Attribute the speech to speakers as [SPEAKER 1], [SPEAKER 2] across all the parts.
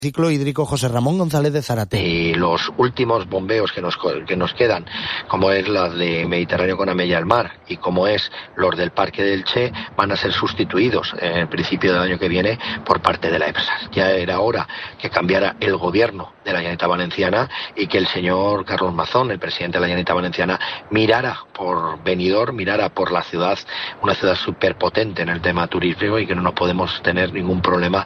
[SPEAKER 1] Ciclo hídrico José Ramón González de Zárate.
[SPEAKER 2] Y los últimos bombeos que nos quedan, como es la de Mediterráneo con Amella al Mar y como es los del Parque del Che, van a ser sustituidos en el principio del año que viene por parte de la EPSA. Ya era hora que cambiara el gobierno de la Generalitat Valenciana y que el señor Carlos Mazón, el presidente de la Generalitat Valenciana, mirara por Benidorm, mirara por la ciudad, una ciudad superpotente en el tema turístico, y que no nos podemos tener ningún problema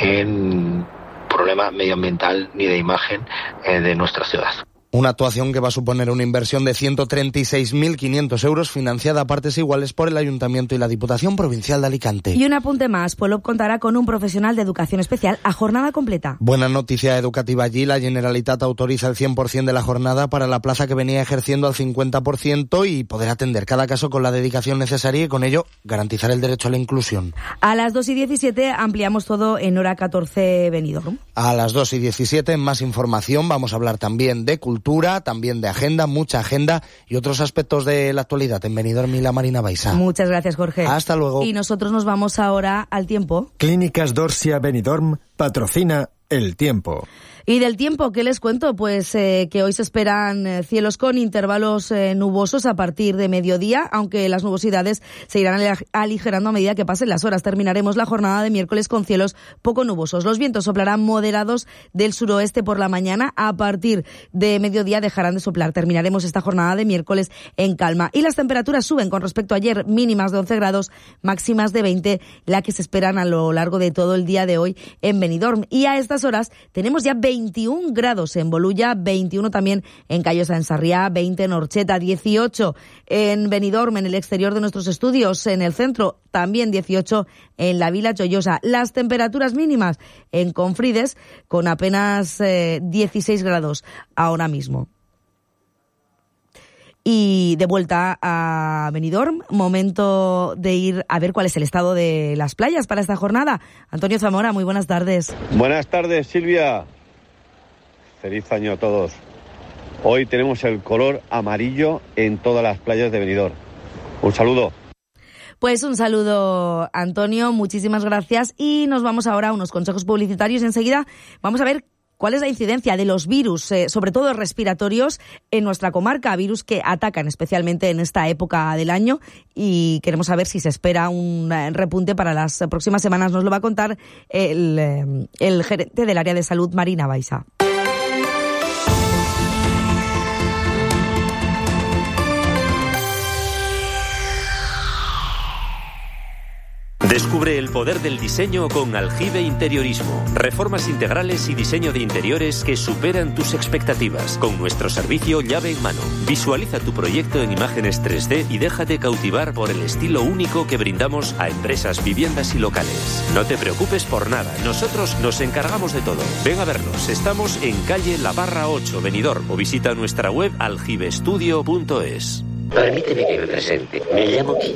[SPEAKER 2] medioambiental ni de imagen de nuestra ciudad.
[SPEAKER 1] Una actuación que va a suponer una inversión de 136.500 euros, financiada a partes iguales por el Ayuntamiento y la Diputación Provincial de Alicante.
[SPEAKER 3] Y un apunte más, Polop contará con un profesional de educación especial a jornada completa.
[SPEAKER 1] Buena noticia educativa allí. La Generalitat autoriza el 100% de la jornada para la plaza que venía ejerciendo al 50% y poder atender cada caso con la dedicación necesaria y con ello garantizar el derecho a la inclusión.
[SPEAKER 3] A las 2:17 ampliamos todo en hora 14 Benidorm.
[SPEAKER 1] A las 2:17 más información, vamos a hablar también de cultura, también de agenda, mucha agenda y otros aspectos de la actualidad en Benidorm y la Marina Baixa.
[SPEAKER 3] Muchas gracias, Jorge.
[SPEAKER 1] Hasta luego.
[SPEAKER 3] Y nosotros nos vamos ahora al tiempo.
[SPEAKER 4] Clínicas Dorsia Benidorm patrocina el tiempo.
[SPEAKER 3] Y del tiempo, ¿qué les cuento? Pues que hoy se esperan cielos con intervalos nubosos a partir de mediodía, aunque las nubosidades se irán aligerando a medida que pasen las horas. Terminaremos la jornada de miércoles con cielos poco nubosos. Los vientos soplarán moderados del suroeste por la mañana. A partir de mediodía dejarán de soplar. Terminaremos esta jornada de miércoles en calma. Y las temperaturas suben con respecto a ayer, mínimas de 11 grados, máximas de 20, la que se esperan a lo largo de todo el día de hoy en Benidorm. Y a estas horas tenemos ya 21 grados en Bolulla, 21 también en Callosa en Sarriá, 20 en Orcheta, 18 en Benidorm, en el exterior de nuestros estudios, en el centro, también 18 en la Vila Chollosa. Las temperaturas mínimas en Confrides con apenas 16 grados ahora mismo. Y de vuelta a Benidorm, momento de ir a ver cuál es el estado de las playas para esta jornada. Antonio Zamora, muy buenas tardes.
[SPEAKER 5] Buenas tardes, Silvia. Feliz año a todos. Hoy tenemos el color amarillo en todas las playas de Benidorm. Un saludo.
[SPEAKER 3] Pues un saludo, Antonio, muchísimas gracias. Y nos vamos ahora a unos consejos publicitarios. Enseguida vamos a ver cuál es la incidencia de los virus, sobre todo respiratorios, en nuestra comarca, virus que atacan especialmente en esta época del año, y queremos saber si se espera un repunte para las próximas semanas. Nos lo va a contar el gerente del área de salud, Marina Baixa.
[SPEAKER 6] Descubre el poder del diseño con Aljibe Interiorismo. Reformas integrales y diseño de interiores que superan tus expectativas. Con nuestro servicio llave en mano. Visualiza tu proyecto en imágenes 3D y déjate cautivar por el estilo único que brindamos a empresas, viviendas y locales. No te preocupes por nada. Nosotros nos encargamos de todo. Ven a vernos. Estamos en calle La Barra 8, Benidorm, o visita nuestra web aljibestudio.es.
[SPEAKER 7] Permíteme que me presente. Me llamo Kim.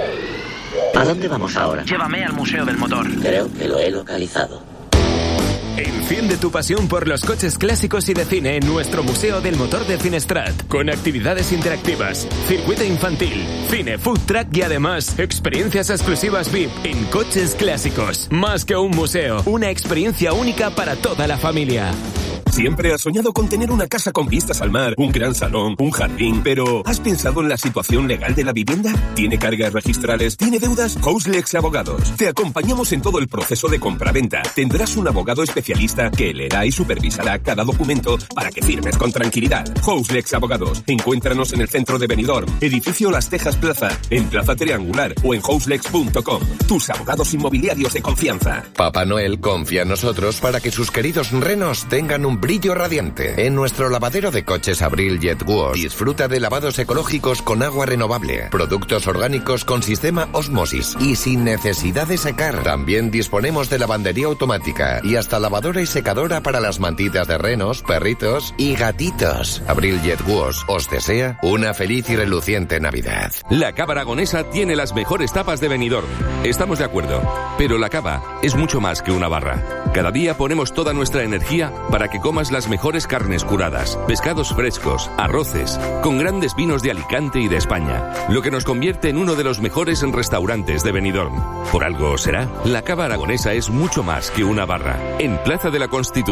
[SPEAKER 7] ¿A dónde vamos ahora?
[SPEAKER 8] Llévame al Museo del Motor.
[SPEAKER 7] Creo que lo he localizado.
[SPEAKER 9] Enciende tu pasión por los coches clásicos y de cine en nuestro Museo del Motor de Finestrat, con actividades interactivas, circuito infantil, cine, food truck y además experiencias exclusivas VIP en coches clásicos. Más que un museo, una experiencia única para toda la familia.
[SPEAKER 10] Siempre has soñado con tener una casa con vistas al mar, un gran salón, un jardín, pero ¿has pensado en la situación legal de la vivienda? ¿Tiene cargas registrales? ¿Tiene deudas? Houselex Abogados. Te acompañamos en todo el proceso de compra-venta. Tendrás un abogado especialista que leerá y supervisará cada documento para que firmes con tranquilidad. Houselex Abogados. Encuéntranos en el centro de Benidorm, edificio Las Tejas Plaza, en Plaza Triangular o en houselex.com. Tus abogados inmobiliarios de confianza.
[SPEAKER 11] Papá Noel confía en nosotros para que sus queridos renos tengan un brillo radiante. En nuestro lavadero de coches Abril Jet Wash disfruta de lavados ecológicos con agua renovable, productos orgánicos con sistema Osmosis y sin necesidad de secar. También disponemos de lavandería automática y hasta lavadora y secadora para las mantitas de renos, perritos y gatitos. Abril Jet Wash os desea una feliz y reluciente Navidad.
[SPEAKER 12] La Cava Aragonesa tiene las mejores tapas de Benidorm. Estamos de acuerdo, pero la cava es mucho más que una barra. Cada día ponemos toda nuestra energía para que comas las mejores carnes curadas, pescados frescos, arroces, con grandes vinos de Alicante y de España, lo que nos convierte en uno de los mejores restaurantes de Benidorm. Por algo será, la cava aragonesa es mucho más que una barra. En Plaza de la Constitución